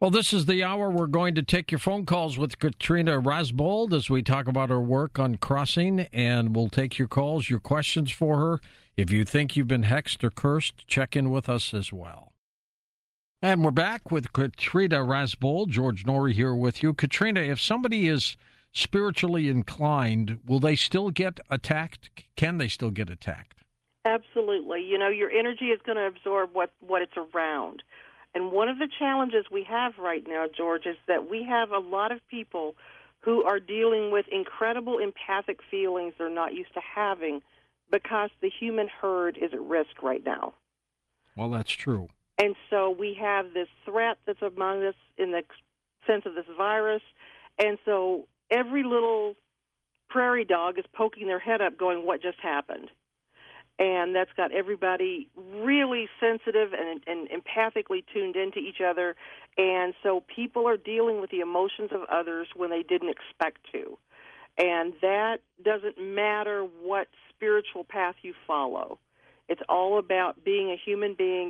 Well, this is the hour we're going to take your phone calls with Katrina Rasbold as we talk about her work on Crossing, and we'll take your calls, your questions for her. If you think you've been hexed or cursed, check in with us as well. And we're back with Katrina Rasbold. George Norrie here with you. Katrina, if somebody is spiritually inclined, will they still get attacked? Can they still get attacked? Absolutely. Your energy is going to absorb what it's around. And one of the challenges we have right now, George, is that we have a lot of people who are dealing with incredible empathic feelings they're not used to having because the human herd is at risk right now. Well, that's true. And so we have this threat that's among us in the sense of this virus. And so every little prairie dog is poking their head up going, what just happened? And that's got everybody really sensitive and empathically tuned into each other. And so people are dealing with the emotions of others when they didn't expect to. And that doesn't matter what spiritual path you follow. It's all about being a human being,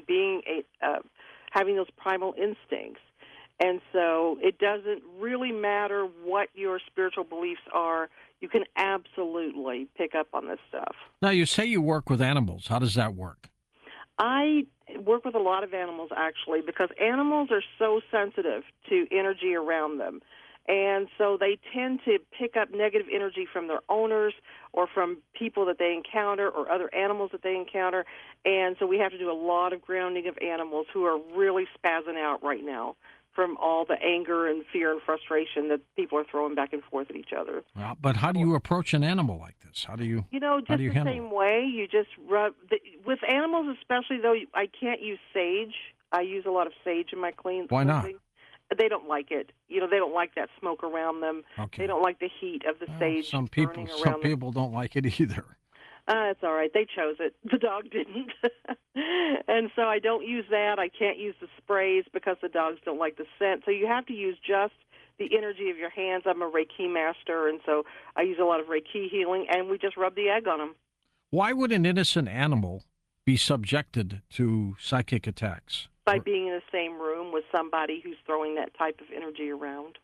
having those primal instincts. And so it doesn't really matter what your spiritual beliefs are. You can absolutely pick up on this stuff. Now, you say you work with animals. How does that work? I work with a lot of animals, actually, because animals are so sensitive to energy around them. And so they tend to pick up negative energy from their owners or from people that they encounter or other animals that they encounter. And so we have to do a lot of grounding of animals who are really spazzing out right now from all the anger and fear and frustration that people are throwing back and forth at each other. Well, but how do you approach an animal like this? How do you just the same way. You just rub with animals, especially though I can't use sage. I use a lot of sage in my cleansing. Why not? They don't like it. They don't like that smoke around them. Okay. They don't like the heat of the sage. Some people don't like it either. It's all right. They chose it. The dog didn't. And so I don't use that. I can't use the sprays because the dogs don't like the scent. So you have to use just the energy of your hands. I'm a Reiki master, and so I use a lot of Reiki healing, and we just rub the egg on them. Why would an innocent animal be subjected to psychic attacks? By being in the same room with somebody who's throwing that type of energy around.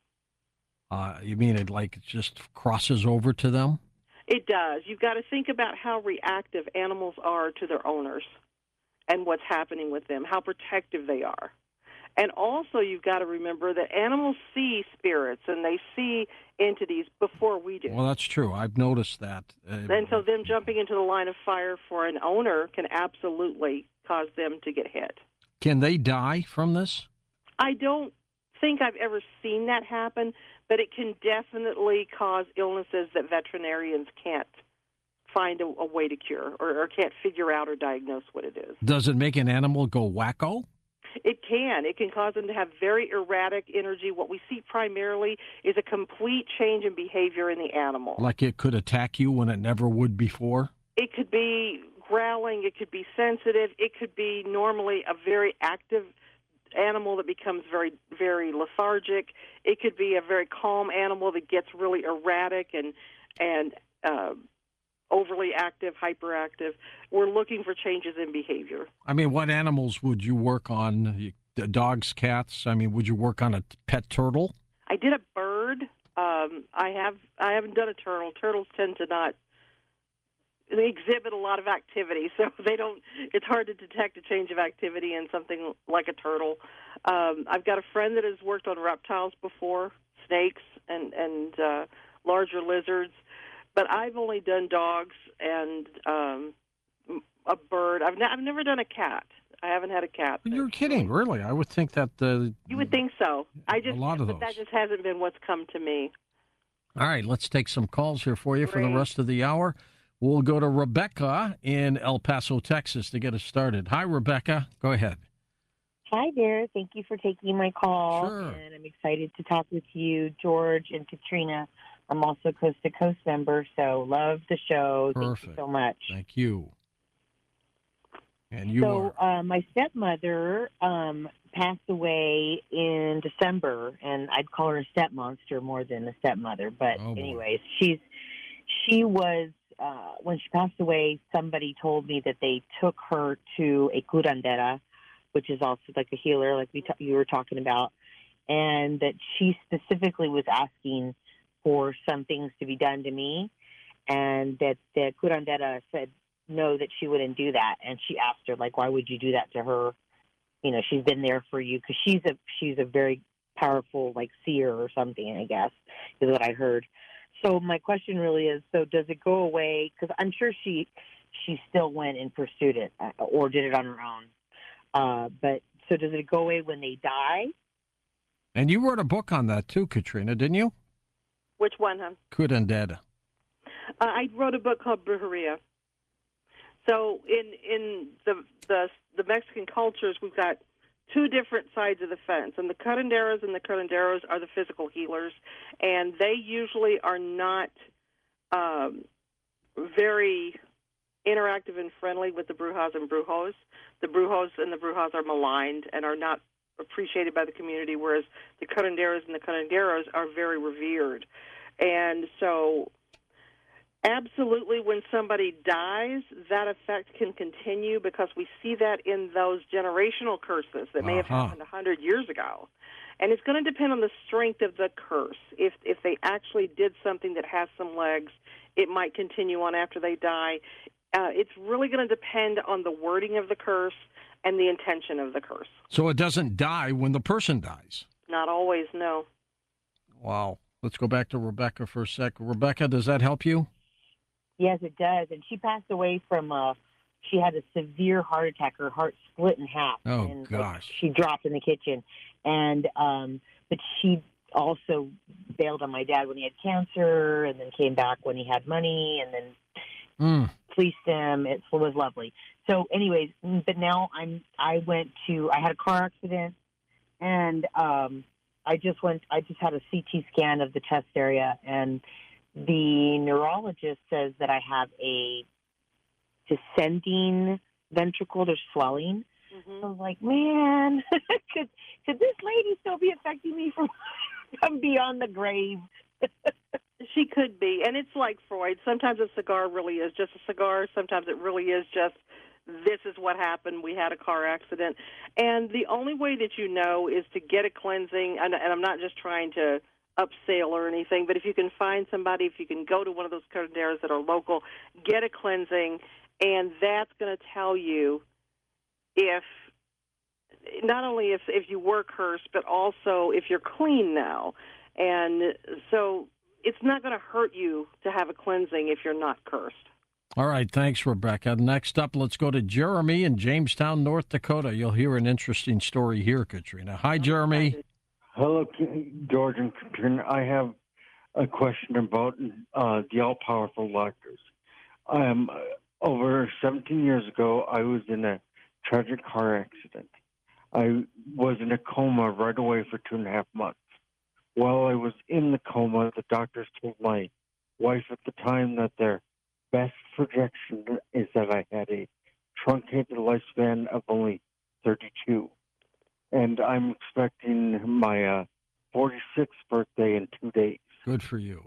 You mean it just crosses over to them? It does. You've got to think about how reactive animals are to their owners and what's happening with them, how protective they are. And also you've got to remember that animals see spirits and they see entities before we do. Well, that's true. I've noticed that. And so them jumping into the line of fire for an owner can absolutely cause them to get hit. Can they die from this? I don't think I've ever seen that happen, but it can definitely cause illnesses that veterinarians can't find a way to cure or can't figure out or diagnose what it is. Does it make an animal go wacko? It can. It can cause them to have very erratic energy. What we see primarily is a complete change in behavior in the animal. Like it could attack you when it never would before? It could be growling. It could be sensitive. It could be normally a very active animal that becomes very, very lethargic. It could be a very calm animal that gets really erratic and overly active, hyperactive. We're looking for changes in behavior. I mean, what animals would you work on? Dogs, cats? I mean, would you work on a pet turtle? I did a bird. I haven't done a turtle. Turtles tend to not. They exhibit a lot of activity, so they don't. It's hard to detect a change of activity in something like a turtle. I've got a friend that has worked on reptiles before, snakes and larger lizards, but I've only done dogs and a bird. I've never done a cat. I haven't had a cat. You're kidding, really? I would think that. You would think so. A lot of those. But that just hasn't been what's come to me. All right, let's take some calls here for you Great. for the rest of the hour. We'll go to Rebecca in El Paso, Texas, to get us started. Hi, Rebecca. Go ahead. Hi there. Thank you for taking my call. Sure. And I'm excited to talk with you, George and Katrina. I'm also Coast to Coast member, so love the show. Perfect. Thank you so much. Thank you. And you are? My stepmother passed away in December, and I'd call her a step monster more than a stepmother. But anyways, she was, when she passed away, somebody told me that they took her to a curandera, which is also like a healer, like you were talking about. and that she specifically was asking for some things to be done to me, and that the curandera said no, that she wouldn't do that. And she asked her, like, why would you do that to her? You know, she's been there for you, because she's a very powerful, like, seer or something, I guess, is what I heard. So my question really is, so does it go away? Because I'm sure she still went and pursued it, or did it on her own. But so does it go away when they die? And you wrote a book on that too, Katrina, didn't you? Which one, huh? Curandera. I wrote a book called Brujeria. So in the Mexican cultures, we've got two different sides of the fence, and the curanderos are the physical healers, and they usually are not very interactive and friendly with the brujas and brujos. The brujos and the brujas are maligned and are not appreciated by the community, whereas the curanderos and the curanderos are very revered. And so absolutely, when somebody dies, that effect can continue, because we see that in those generational curses that may have happened 100 years ago. And it's going to depend on the strength of the curse. If they actually did something that has some legs, it might continue on after they die. It's really going to depend on the wording of the curse and the intention of the curse. So it doesn't die when the person dies? Not always, no. Wow. Let's go back to Rebecca for a sec. Rebecca, does that help you? Yes, it does. And she passed away from, she had a severe heart attack. Her heart split in half. Oh, and, gosh. She dropped in the kitchen. And, but she also bailed on my dad when he had cancer, and then came back when he had money, and then fleeced him. It was lovely. So anyways, but now I had a car accident, and I just had a CT scan of the chest area, and the neurologist says that I have a descending ventricle. There's swelling. Mm-hmm. I was like, man, could this lady still be affecting me from beyond the grave? She could be. And it's like Freud. Sometimes a cigar really is just a cigar. Sometimes it really is just, this is what happened. We had a car accident. And the only way that you know is to get a cleansing. And I'm not just trying to upsell or anything, but if you can find somebody, if you can go to one of those curanderos that are local, get a cleansing, and that's going to tell you if, not only if you were cursed, but also if you're clean now. And so it's not going to hurt you to have a cleansing if you're not cursed. All right, thanks, Rebecca. Next up, let's go to Jeremy in Jamestown, North Dakota. You'll hear an interesting story here, Katrina. Hi, Jeremy. Hello, George and Katrina. I have a question about the all-powerful doctors. Over 17 years ago, I was in a tragic car accident. I was in a coma right away for 2.5 months. While I was in the coma, the doctors told my wife at the time that their best projection is that I had a truncated lifespan of only 32. And I'm expecting my 46th birthday in 2 days. Good for you.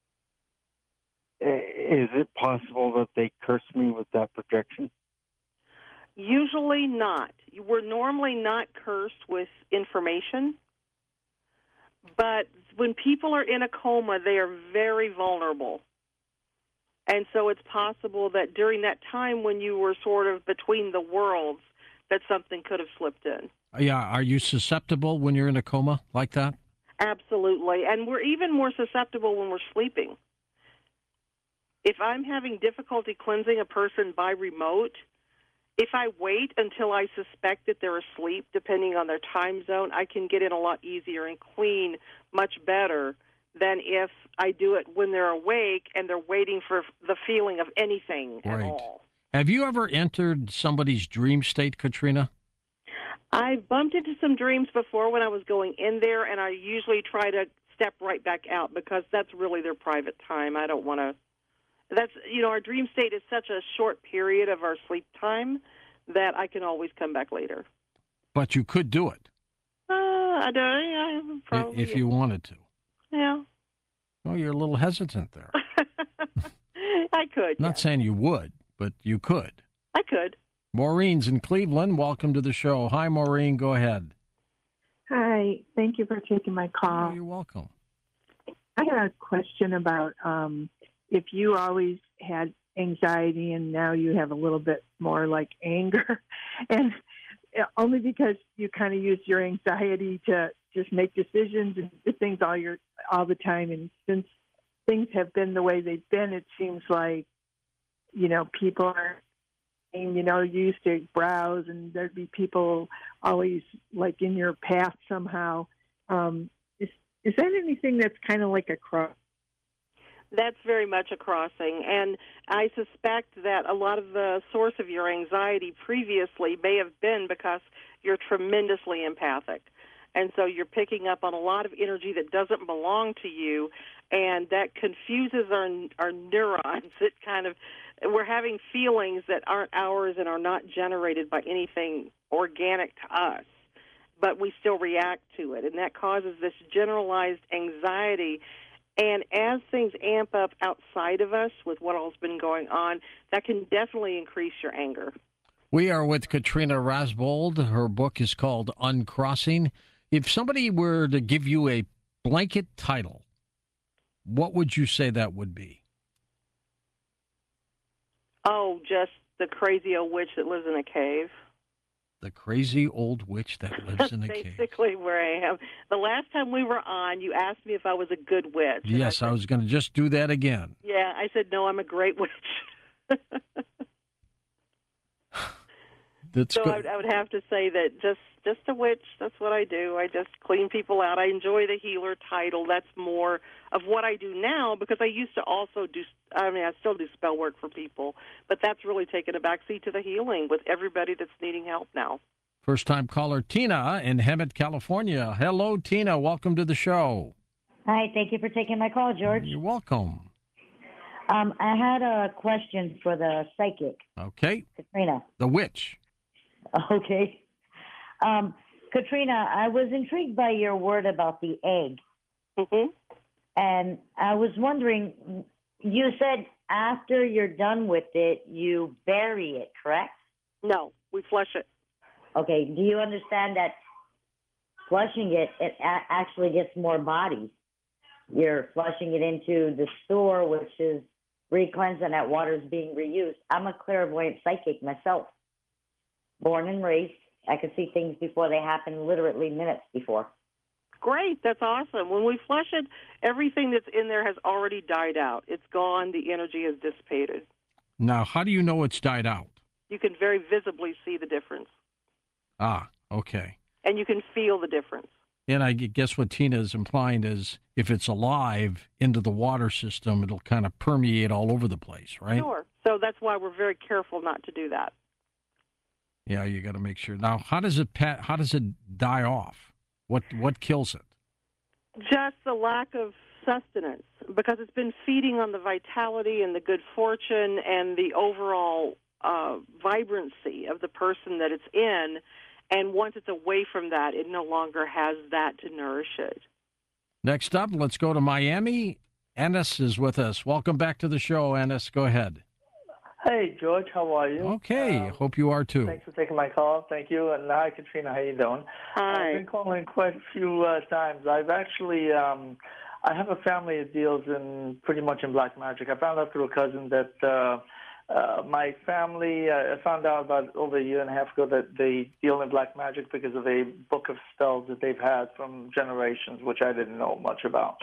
Is it possible that they curse me with that projection? Usually not. We're normally not cursed with information. But when people are in a coma, they are very vulnerable. And so it's possible that during that time when you were sort of between the worlds, that something could have slipped in. Yeah, are you susceptible when you're in a coma like that? Absolutely. And we're even more susceptible when we're sleeping. If I'm having difficulty cleansing a person by remote, if I wait until I suspect that they're asleep, depending on their time zone, I can get in a lot easier and clean much better than if I do it when they're awake and they're waiting for the feeling of anything at all. Have you ever entered somebody's dream state, Katrina? I've bumped into some dreams before when I was going in there, and I usually try to step right back out because that's really their private time. I don't want to. That's, our dream state is such a short period of our sleep time that I can always come back later. But you could do it. I don't. Probably, if you wanted to. Yeah. Well, you're a little hesitant there. I could. Not saying you would, but you could. I could. Maureen's in Cleveland. Welcome to the show. Hi, Maureen. Go ahead. Hi, thank you for taking my Oh, call. you're welcome. I had a question about if you always had anxiety and now you have a little bit more like anger, and only because you kind of use your anxiety to just make decisions and do things all the time. And since things have been the way they've been, it seems like people are. You used to browse, and there'd be people always like in your path somehow. Is that anything that's kind of like a cross? That's very much a crossing, and I suspect that a lot of the source of your anxiety previously may have been because you're tremendously empathic. And so you're picking up on a lot of energy that doesn't belong to you, and that confuses our neurons. We're having feelings that aren't ours and are not generated by anything organic to us, but we still react to it, and that causes this generalized anxiety. And as things amp up outside of us with what all's been going on, that can definitely increase your anger. We are with Katrina Rasbold. Her book is called Uncrossing. If somebody were to give you a blanket title, what would you say that would be? Oh, just the crazy old witch that lives in a cave. The crazy old witch that lives in a That's cave. basically where I am. The last time we were on, you asked me if I was a good witch. Yes, I was going to just do that again. Yeah, I said, no, I'm a great witch. That's so good. I would have to say that just a witch, that's what I do. I just clean people out. I enjoy the healer title. That's more of what I do now, because I used to also I still do spell work for people, but that's really taken a backseat to the healing with everybody that's needing help now. First-time caller Tina in Hemet, California. Hello, Tina. Welcome to the show. Hi, thank you for taking my call, George. You're welcome. I had a question for the psychic, Okay. Katrina. The witch. Okay. Katrina, I was intrigued by your word about the egg. Mm-hmm. And I was wondering, you said after you're done with it, you bury it, correct? No, we flush it. Okay. Do you understand that flushing it, actually gets more bodies? You're flushing it into the sewer, which is re-cleansed, and that water is being reused. I'm a clairvoyant psychic myself, born and raised. I could see things before they happen, literally minutes before. Great, that's awesome. When we flush it, everything that's in there has already died out. It's gone. The energy has dissipated. Now, how do you know it's died out? You can very visibly see the difference. Ah, okay. And you can feel the difference. And I guess what Tina is implying is if it's alive into the water system, it'll kind of permeate all over the place, right? Sure. So that's why we're very careful not to do that. Yeah, you got to make sure. Now, how does it die off? What kills it? Just the lack of sustenance, because it's been feeding on the vitality and the good fortune and the overall vibrancy of the person that it's in. And once it's away from that, it no longer has that to nourish it. Next up, let's go to Miami. Ennis is with us. Welcome back to the show, Ennis. Go ahead. Hey, George. How are you? Okay. Hope you are too. Thanks for taking my call. Thank you. And hi, Katrina. How you doing? Hi. I've been calling quite a few times. I've actually, I have a family that deals in pretty much in black magic. I found out through a cousin that my family, I found out about over a year and a half ago that they deal in black magic because of a book of spells that they've had from generations, which I didn't know much about.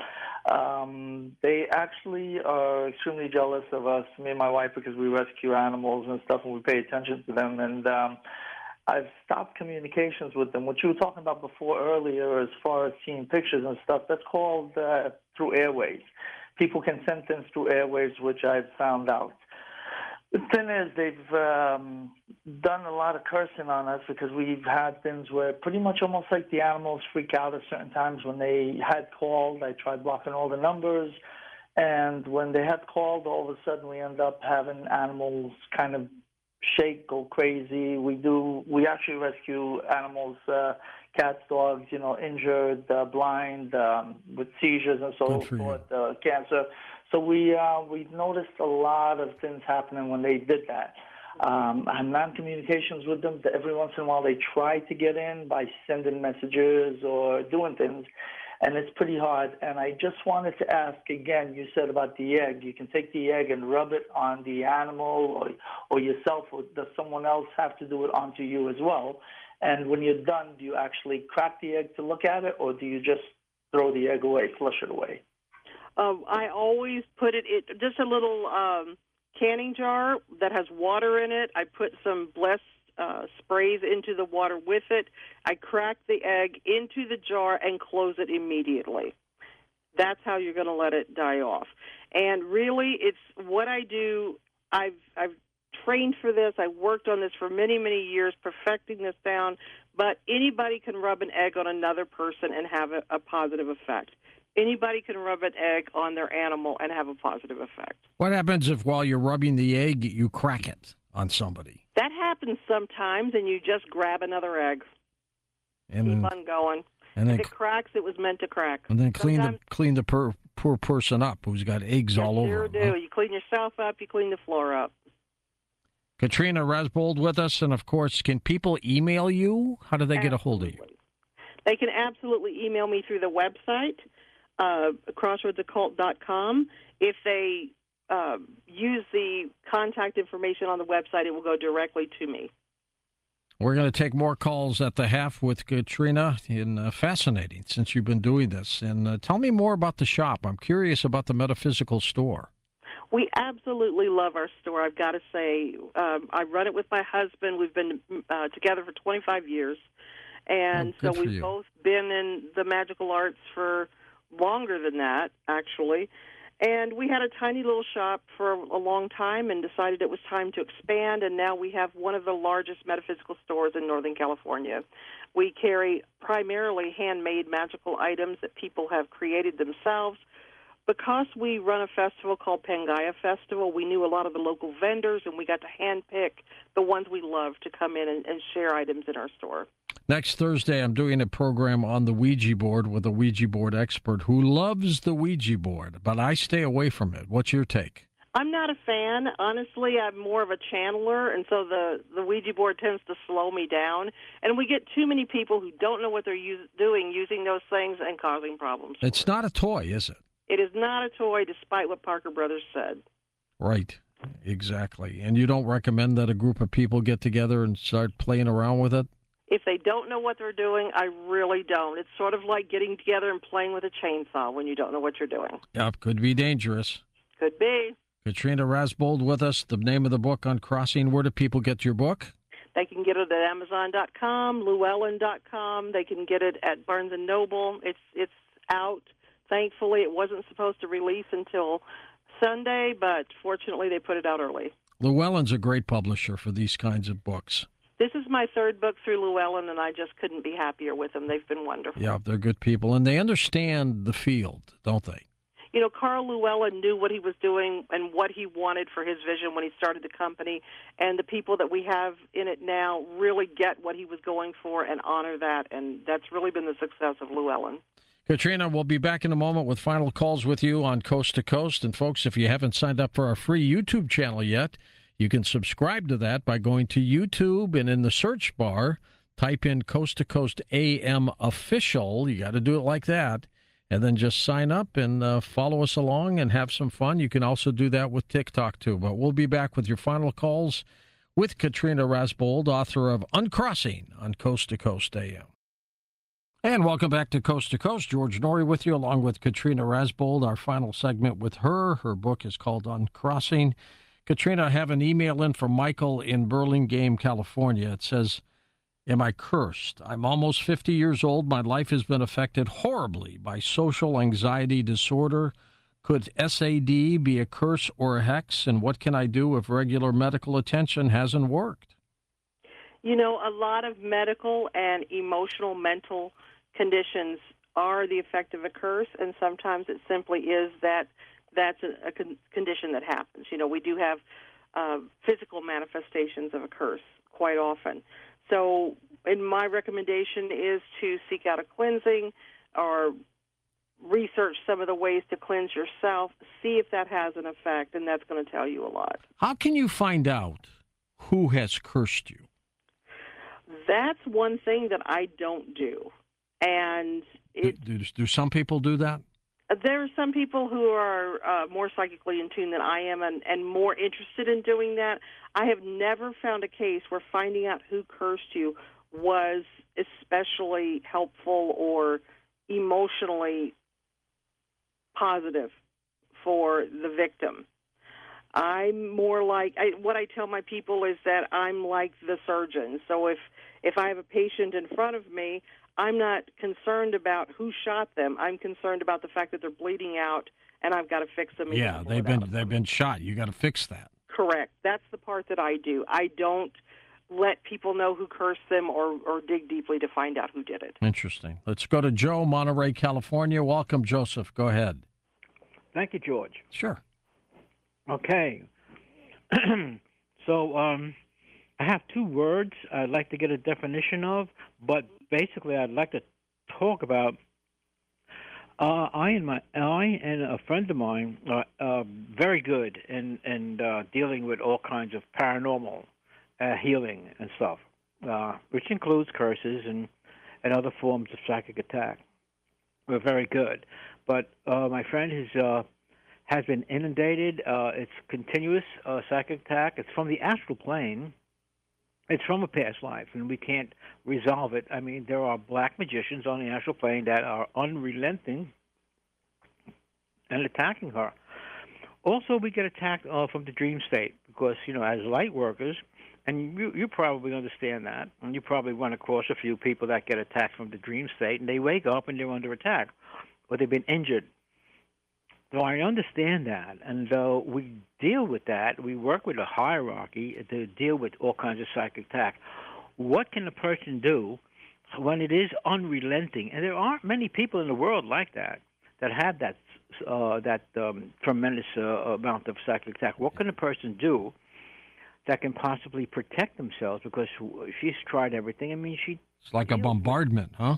They actually are extremely jealous of us, me and my wife, because we rescue animals and stuff and we pay attention to them. And I've stopped communications with them. What you were talking about before earlier as far as seeing pictures and stuff, that's called through airways. People can send things through airwaves, which I've found out. The thing is, they've done a lot of cursing on us because we've had things where pretty much almost like the animals freak out at certain times. When they had called, I tried blocking all the numbers. And when they had called, all of a sudden we end up having animals kind of shake, go crazy. We actually rescue animals, cats, dogs, injured, blind, with seizures and so forth, cancer. So we've noticed a lot of things happening when they did that. I have non-communications with them. Every once in a while, they try to get in by sending messages or doing things, and it's pretty hard. And I just wanted to ask again, you said about the egg. You can take the egg and rub it on the animal or yourself, or does someone else have to do it onto you as well? And when you're done, do you actually crack the egg to look at it, or do you just throw the egg away, flush it away? I always put it in just a little canning jar that has water in it. I put some Bless sprays into the water with it. I crack the egg into the jar and close it immediately. That's how you're going to let it die off. And really, it's what I do. I've trained for this. I worked on this for many, many years, perfecting this down. But anybody can rub an egg on another person and have a positive effect. Anybody can rub an egg on their animal and have a positive effect. What happens if while you're rubbing the egg, you crack it on somebody? That happens sometimes, and you just grab another egg. And Keep then, on going. and If then, it cracks, it was meant to crack. and then clean Sometimes- the poor person up who's got eggs all over Sure him, do. huh? You clean yourself up, you clean the floor up. Katrina Rasbold with us, and of course, can people email you? How do they get a hold of you? Absolutely. They can absolutely email me through the website, crossroadsoccult.com. If they use the contact information on the website, it will go directly to me. We're going to take more calls at the half with Katrina. Fascinating since you've been doing this. And tell me more about the shop. I'm curious about the metaphysical store. We absolutely love our store, I've got to say. I run it with my husband. We've been together for 25 years. And Oh, good so for we've you. both been in the magical arts for longer than that, actually. And we had a tiny little shop for a long time and decided it was time to expand, and now we have one of the largest metaphysical stores in Northern California. We carry primarily handmade magical items that people have created themselves. Because we run a festival called Pangaea Festival, we knew a lot of the local vendors, and we got to handpick the ones we love to come in and share items in our store. Next Thursday, I'm doing a program on the Ouija board with a Ouija board expert who loves the Ouija board, but I stay away from it. What's your take? I'm not a fan. Honestly, I'm more of a channeler, and so the Ouija board tends to slow me down. And we get too many people who don't know what they're doing using those things and causing problems. It's not a toy, is it? It is not a toy, despite what Parker Brothers said. Right. Exactly. And you don't recommend that a group of people get together and start playing around with it? If they don't know what they're doing, I really don't. It's sort of like getting together and playing with a chainsaw when you don't know what you're doing. Yep, could be dangerous. Could be. Katrina Rasbold with us. The name of the book, Uncrossing. Where do people get your book? They can get it at Amazon.com, Llewellyn.com. They can get it at Barnes & Noble. It's out. Thankfully, it wasn't supposed to release until Sunday, but fortunately, they put it out early. Llewellyn's a great publisher for these kinds of books. This is my third book through Llewellyn, and I just couldn't be happier with them. They've been wonderful. Yeah, they're good people, and they understand the field, don't they? You know, Carl Llewellyn knew what he was doing and what he wanted for his vision when he started the company, and the people that we have in it now really get what he was going for and honor that, and that's really been the success of Llewellyn. Katrina, we'll be back in a moment with final calls with you on Coast to Coast. And folks, if you haven't signed up for our free YouTube channel yet, you can subscribe to that by going to YouTube and in the search bar, type in Coast to Coast AM Official. You got to do it like that. And then just sign up and follow us along and have some fun. You can also do that with TikTok too. But we'll be back with your final calls with Katrina Rasbold, author of Uncrossing on Coast to Coast AM. And welcome back to Coast. George Norrie with you, along with Katrina Rasbold. Our final segment with her. Her book is called Uncrossing. Katrina, I have an email in from Michael in Burlingame, California. It says, am I cursed? I'm almost 50 years old. My life has been affected horribly by social anxiety disorder. Could SAD be a curse or a hex? And what can I do if regular medical attention hasn't worked? You know, a lot of medical and emotional, mental conditions are the effect of a curse, and sometimes it simply is that's a condition that happens. You know, we do have physical manifestations of a curse quite often. So, and my recommendation is to seek out a cleansing or research some of the ways to cleanse yourself, see if that has an effect, and that's going to tell you a lot. How can you find out who has cursed you? That's one thing that I don't do. And Do some people do that? there are some people who are more psychically in tune than I am and more interested in doing that. I have never found a case where finding out who cursed you was especially helpful or emotionally positive for the victim. I'm more like, what I tell my people is that I'm like the surgeon. So if I have a patient in front of me, I'm not concerned about who shot them. I'm concerned about the fact that they're bleeding out, and I've got to fix them. Yeah, they've been shot. You got to fix that. Correct. That's the part that I do. I don't let people know who cursed them or dig deeply to find out who did it. Interesting. Let's go to Joe, Monterey, California. Welcome, Joseph. Go ahead. Thank you, George. Sure. Okay. So I have two words I'd like to get a definition of, but basically I'd like to talk about I and a friend of mine are very good in dealing with all kinds of paranormal healing and stuff, which includes curses and other forms of psychic attack. We're very good. But my friend has been inundated. It's continuous psychic attack. It's from the astral plane. It's from a past life, and we can't resolve it. I mean, there are black magicians on the astral plane that are unrelenting and attacking her. Also, we get attacked from the dream state because, as light workers, and you probably understand that, and you probably run across a few people that get attacked from the dream state, and they wake up and they're under attack, or they've been injured. So I understand that, and we deal with that. We work with a hierarchy to deal with all kinds of psychic attack. What can a person do when it is unrelenting? And there aren't many people in the world like that have that tremendous amount of psychic attack. What can a person do that can possibly protect themselves? Because she's tried everything. I mean, it's like a bombardment, huh?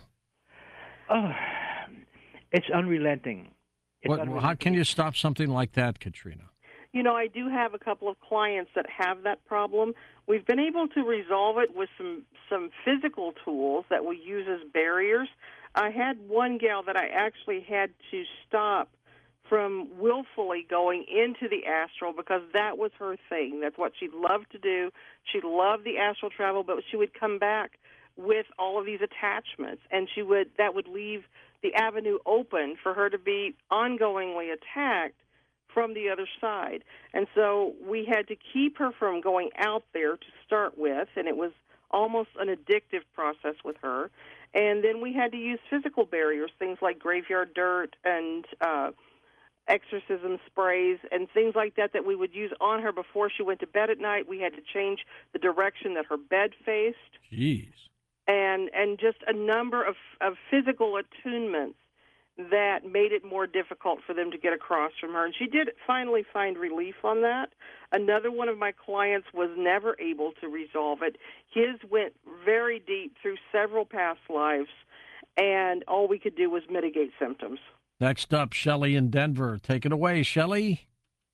It's unrelenting. How can you stop something like that, Katrina? I do have a couple of clients that have that problem. We've been able to resolve it with some physical tools that we use as barriers. I had one gal that I actually had to stop from willfully going into the astral because that was her thing. That's what she loved to do. She loved the astral travel, but she would come back with all of these attachments, and that would leave the avenue open for her to be ongoingly attacked from the other side. And so we had to keep her from going out there to start with, and it was almost an addictive process with her. And then we had to use physical barriers, things like graveyard dirt and exorcism sprays and things like that we would use on her before she went to bed at night. We had to change the direction that her bed faced. Jeez. And just a number of physical attunements that made it more difficult for them to get across from her. And she did finally find relief on that. Another one of my clients was never able to resolve it. His went very deep through several past lives, and all we could do was mitigate symptoms. Next up, Shelley in Denver. Take it away, Shelley.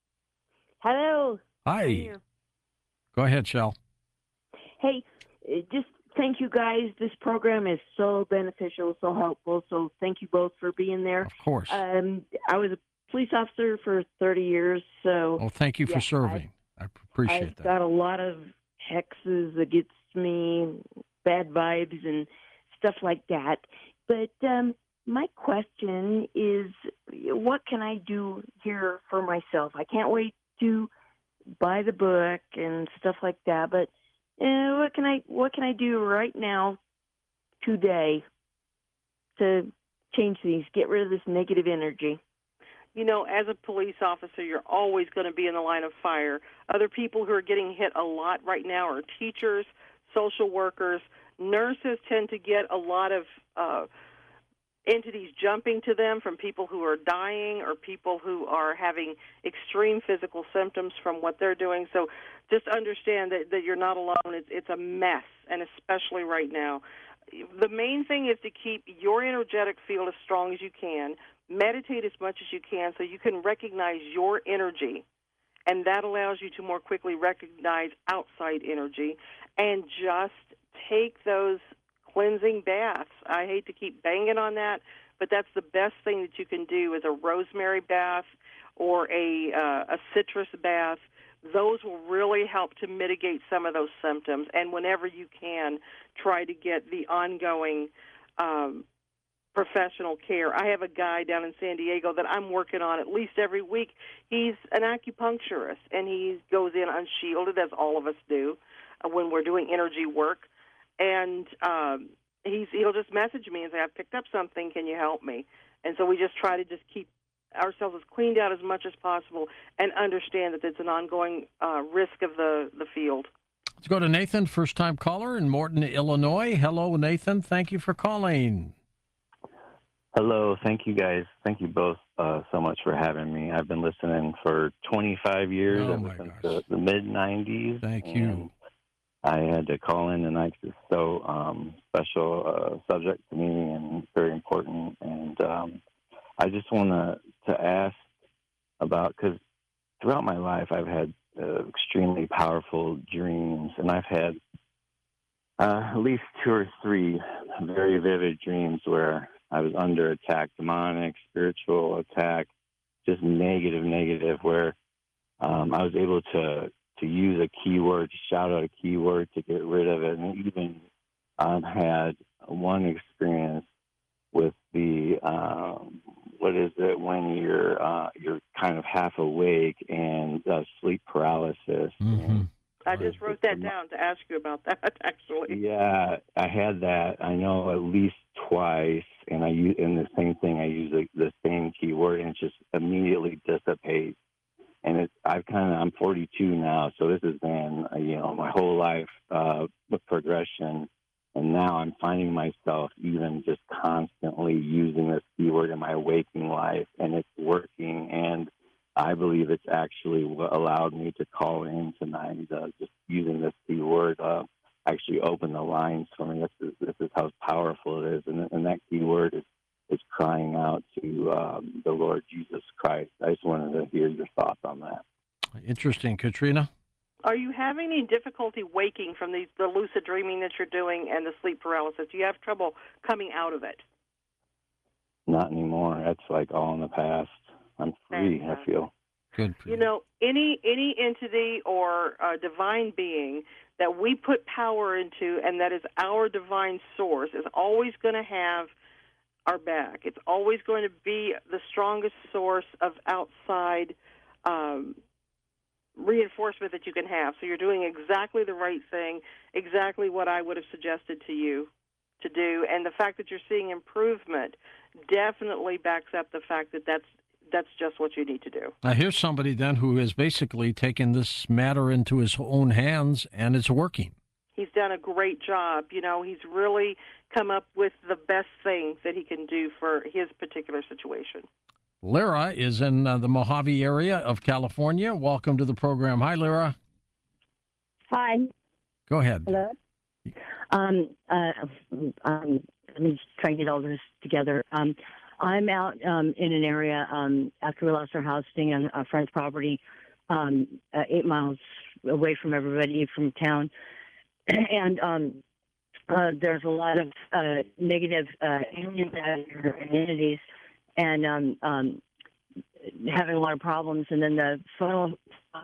Hello. Hi. Go ahead, Shell. Hey, just thank you guys. This program is so beneficial, so helpful. So thank you both for being there. Of course. I was a police officer for 30 years. So thank you for serving. I appreciate that. I've got a lot of hexes against me, bad vibes and stuff like that. But my question is, what can I do here for myself? I can't wait to buy the book and stuff like that, but what can I do right now, today, to change these, get rid of this negative energy? As a police officer, you're always going to be in the line of fire. Other people who are getting hit a lot right now are teachers, social workers. Nurses tend to get a lot of entities jumping to them from people who are dying or people who are having extreme physical symptoms from what they're doing. So just understand that you're not alone. It's a mess, and especially right now. The main thing is to keep your energetic field as strong as you can. Meditate as much as you can so you can recognize your energy and that allows you to more quickly recognize outside energy and just take those cleansing baths. I hate to keep banging on that, but that's the best thing that you can do is a rosemary bath or a citrus bath. Those will really help to mitigate some of those symptoms. And whenever you can, try to get the ongoing professional care. I have a guy down in San Diego that I'm working on at least every week. He's an acupuncturist, and he goes in unshielded, as all of us do when we're doing energy work. And he'll just message me and say, I've picked up something, can you help me? And so we just try to just keep ourselves as cleaned out as much as possible and understand that it's an ongoing risk of the field. Let's go to Nathan, first-time caller in Morton, Illinois. Hello, Nathan. Thank you for calling. Hello. Thank you, guys. Thank you both so much for having me. I've been listening for 25 years. Oh, I've my listened gosh. to the mid-90s. Thank you. I had to call in tonight because it's so special subject to me and very important. And I just want to ask about, because throughout my life I've had extremely powerful dreams, and I've had at least 2 or 3 very vivid dreams where I was under attack, demonic, spiritual attack, just negative, where I was able to use a keyword, to shout out a keyword to get rid of it. And even had one experience with the, what is it, when you're kind of half awake and sleep paralysis. Mm-hmm. I just wrote that down to ask you about that, actually. Yeah, I had that. I know at least twice, and the same thing. I use the same keyword, and it just immediately dissipates. And I'm 42 now, so this has been my whole life with progression. And now I'm finding myself even just constantly using this keyword in my waking life, and it's working. And I believe it's actually what allowed me to call in tonight. Just using this keyword actually opened the lines for me. This is how powerful it is, and that keyword is crying out to the Lord Jesus Christ. I just wanted to hear your thoughts on that. Interesting. Katrina? Are you having any difficulty waking from the lucid dreaming that you're doing and the sleep paralysis? Do you have trouble coming out of it? Not anymore. That's like all in the past. I'm free, I feel. Good. Any entity or divine being that we put power into, and that is our divine source, is always going to have our back. It's always going to be the strongest source of outside reinforcement that you can have. So you're doing exactly the right thing, exactly what I would have suggested to you to do. And the fact that you're seeing improvement definitely backs up the fact that that's just what you need to do. Now, here's somebody then who has basically taken this matter into his own hands, and it's working. He's done a great job. He's really come up with the best thing that he can do for his particular situation. Lyra is in the Mojave area of California. Welcome to the program. Hi, Lyra. Hi. Go ahead. Hello. Let me try and get all this together. I'm out in an area after we lost our house, staying on a friend's property, 8 miles away from everybody from town. And there's a lot of negative aliens and entities, and having a lot of problems. And then the phone,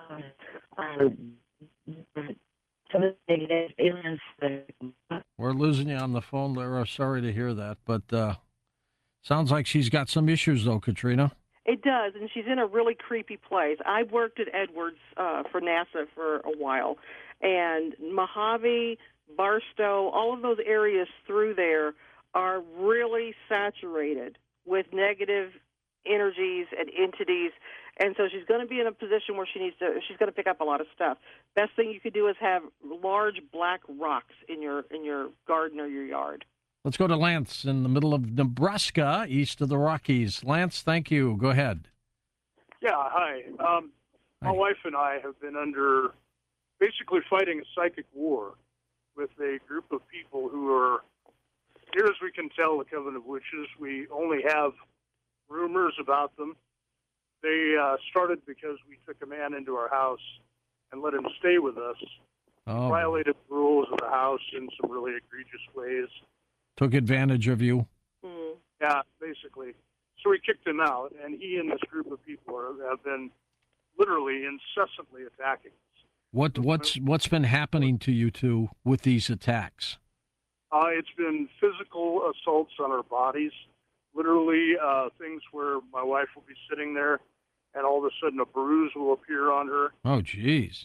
some of the negative aliens. We're losing you on the phone, Lyra. Sorry to hear that, but sounds like she's got some issues, though, Katrina. It does, and she's in a really creepy place. I worked at Edwards for NASA for a while, and Mojave, Barstow, all of those areas through there are really saturated with negative energies and entities, and so she's going to be in a position where she's going to pick up a lot of stuff. Best thing you could do is have large black rocks in your garden or your yard. Let's go to Lance in the middle of Nebraska, east of the Rockies. Lance, thank you. Go ahead. Yeah, hi. My wife and I have been under basically fighting a psychic war with a group of people who are, near as we can tell, the Coven of Witches. We only have rumors about them. They started because we took a man into our house and let him stay with us. Oh. Violated the rules of the house in some really egregious ways. Took advantage of you. Yeah, basically. So we kicked him out, and he and this group of people have been literally incessantly attacking us. What's been happening to you two with these attacks? It's been physical assaults on our bodies. Literally, things where my wife will be sitting there, and all of a sudden a bruise will appear on her. Oh, geez.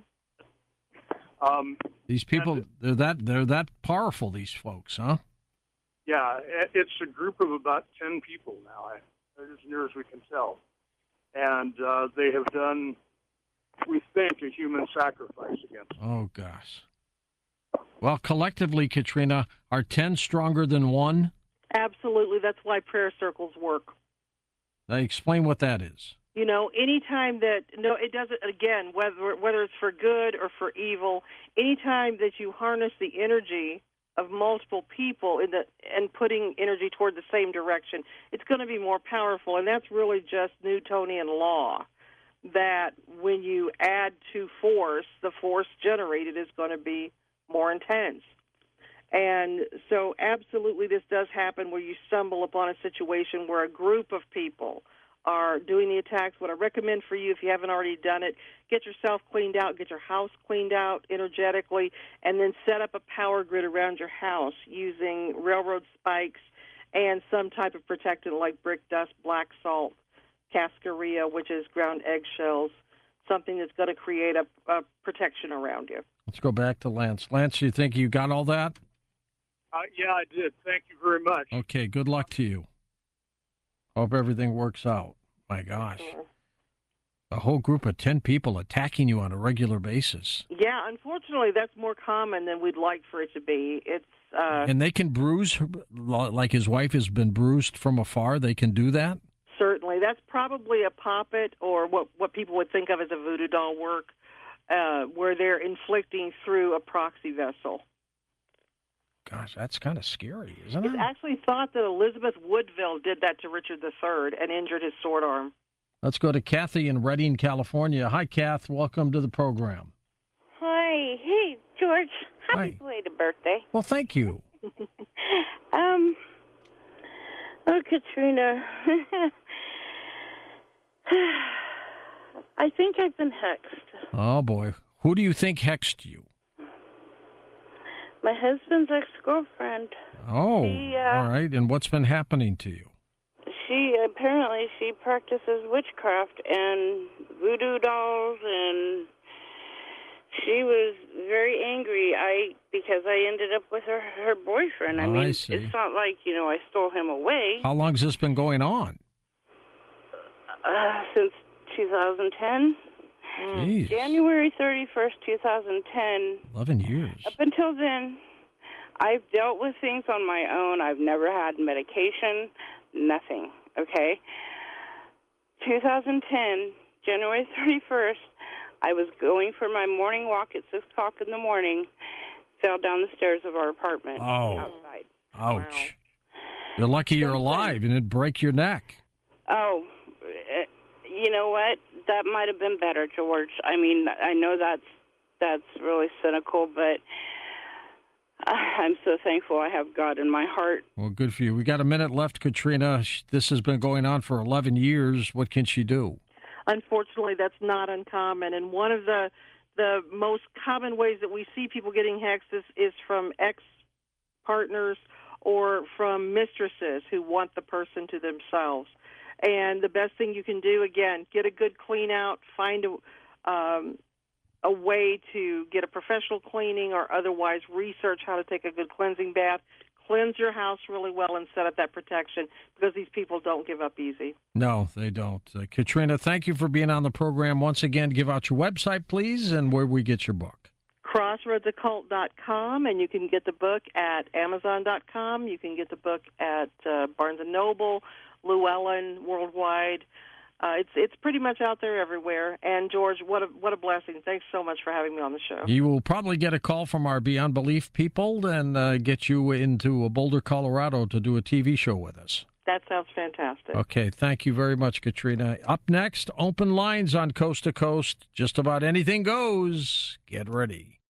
These people, they're that powerful, these folks, huh? Yeah, it's a group of about 10 people now, as near as we can tell. And they have done, we think, a human sacrifice against us. Oh, gosh. Well, collectively, Katrina, are 10 stronger than one? Absolutely. That's why prayer circles work. Now, explain what that is. You know, anytime that, no, it doesn't, again, whether it's for good or for evil, anytime that you harness the energy of multiple people and putting energy toward the same direction, it's going to be more powerful. And that's really just Newtonian law, that when you add to force, the force generated is going to be more intense. And so absolutely this does happen where you stumble upon a situation where a group of people are doing the attacks. What I recommend for you, if you haven't already done it, get yourself cleaned out, get your house cleaned out energetically, and then set up a power grid around your house using railroad spikes and some type of protectant like brick dust, black salt, cascarilla, which is ground eggshells, something that's going to create a protection around you. Let's go back to Lance. Lance, you think you got all that? Yeah, I did. Thank you very much. Okay, good luck to you. Hope everything works out. My gosh. A whole group of 10 people attacking you on a regular basis. Yeah, unfortunately, that's more common than we'd like for it to be. It's and they can bruise, like his wife has been bruised from afar. They can do that? Certainly. That's probably a poppet or what people would think of as a voodoo doll work, where they're inflicting through a proxy vessel. Gosh, that's kind of scary, isn't it? It's actually thought that Elizabeth Woodville did that to Richard III and injured his sword arm. Let's go to Kathy in Redding, California. Hi, Kath. Welcome to the program. Hi. Hey, George. Happy Hi. belated birthday. Well, thank you. Oh, Katrina. I think I've been hexed. Oh, boy. Who do you think hexed you? My husband's ex-girlfriend. Oh, all right. And what's been happening to you? She practices witchcraft and voodoo dolls, and she was very angry because I ended up with her boyfriend. I mean, see. It's not like, I stole him away. How long has this been going on? Since 2010. Jeez. January 31st, 2010. 11 years. Up until then, I've dealt with things on my own. I've never had medication, nothing, okay? 2010, January 31st, I was going for my morning walk at 6 o'clock in the morning, fell down the stairs of our apartment outside. Ouch. Wow. You're lucky you're alive and it'd break your neck. Oh, you know what? That might have been better, George. I mean, I know that's really cynical, but I'm so thankful I have God in my heart. Well, good for you. We got a minute left, Katrina. This has been going on for 11 years. What can she do? Unfortunately, that's not uncommon. And one of the most common ways that we see people getting hexed is from ex-partners or from mistresses who want the person to themselves. And the best thing you can do, again, get a good clean out, find a way to get a professional cleaning or otherwise research how to take a good cleansing bath, cleanse your house really well and set up that protection because these people don't give up easy. No, they don't. Katrina, thank you for being on the program. Once again, give out your website, please, and where we get your book. CrossroadsOccult.com, and you can get the book at Amazon.com. You can get the book at Barnes & Noble, Llewellyn, worldwide. It's pretty much out there everywhere. And, George, what a blessing. Thanks so much for having me on the show. You will probably get a call from our Beyond Belief people and get you into Boulder, Colorado to do a TV show with us. That sounds fantastic. Okay, thank you very much, Katrina. Up next, open lines on Coast to Coast. Just about anything goes. Get ready.